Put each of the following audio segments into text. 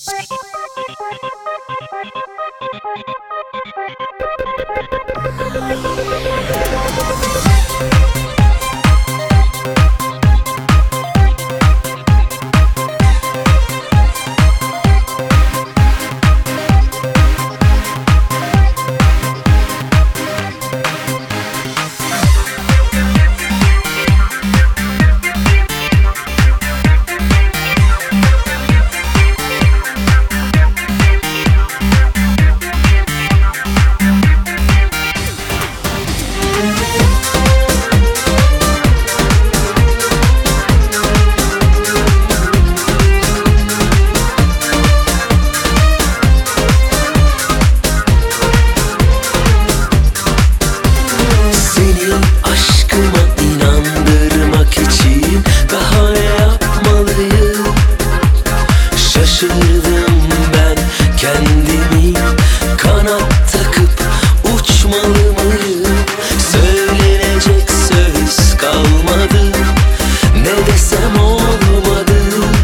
Şaşırdım ben kendimi, kanat takıp uçmalı mıyım? Söylenecek söz kalmadı, ne desem olmadı.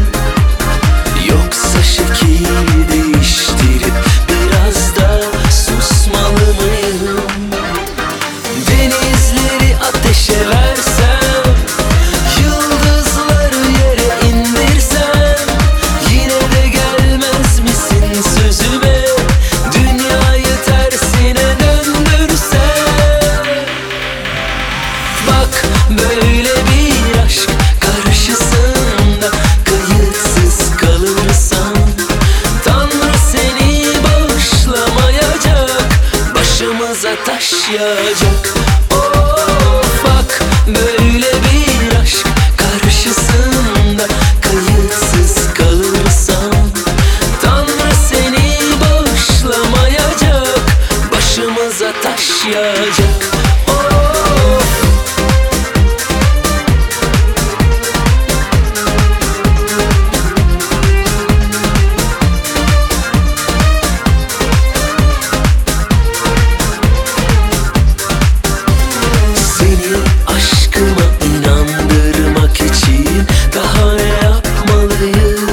Yoksa şekil değiştirip biraz da susmalı mıyım? Denizleri ateşe versem, yıldızları yere indirsem, yine de gelmez misin sözüme? Dünyayı tersine döndürsem. Bak böyle bir aşk karşısında kayıtsız kalırsan, Tanrı seni bağışlamayacak, başımıza taş yağacak. Of, bak böyle bir aşk karşısında kayıtsız kalırsan, Tanrı seni bağışlamayacak, başımıza taş yağacak. Seni aşkıma inandırmak için daha ne yapmalıyım?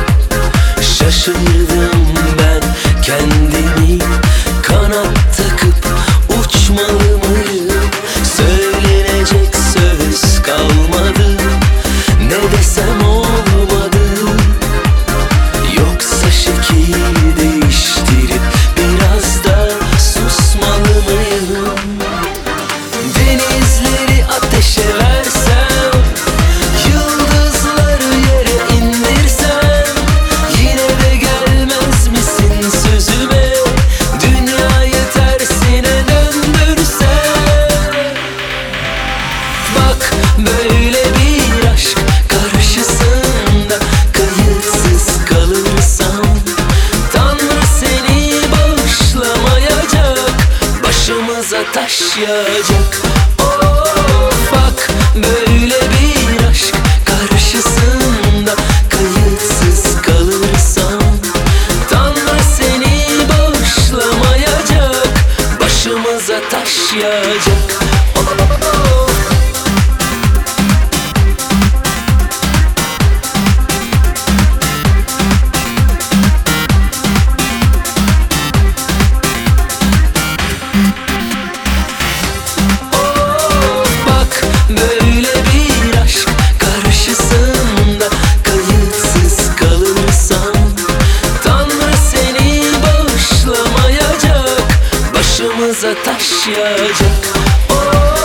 Şaşırdım ben kendimi, kanat takıp uçmalı mıyım? Söylenecek söz kalmadı, ne desem olmadı. Yoksa şekil değiştirip biraz da susmalı mıyım? Denizleri ateşe versem, yıldızları yere indirsem, yine de gelmez misin sözüme? Dünyayı tersine döndürsem. Bak böyle bir aşk karşısında kayıtsız kalırsan, Tanrı seni bağışlamayacak, başımıza taş yağacak. Of, bak böyle bir aşk karşısında kayıtsız kalırsan, Tanrı seni bağışlamayacak, başımıza taş yağacak. Bak böyle bir aşk karşısında kayıtsız kalırsan, Tanrı seni bağışlamayacak, başımıza taş yağacak.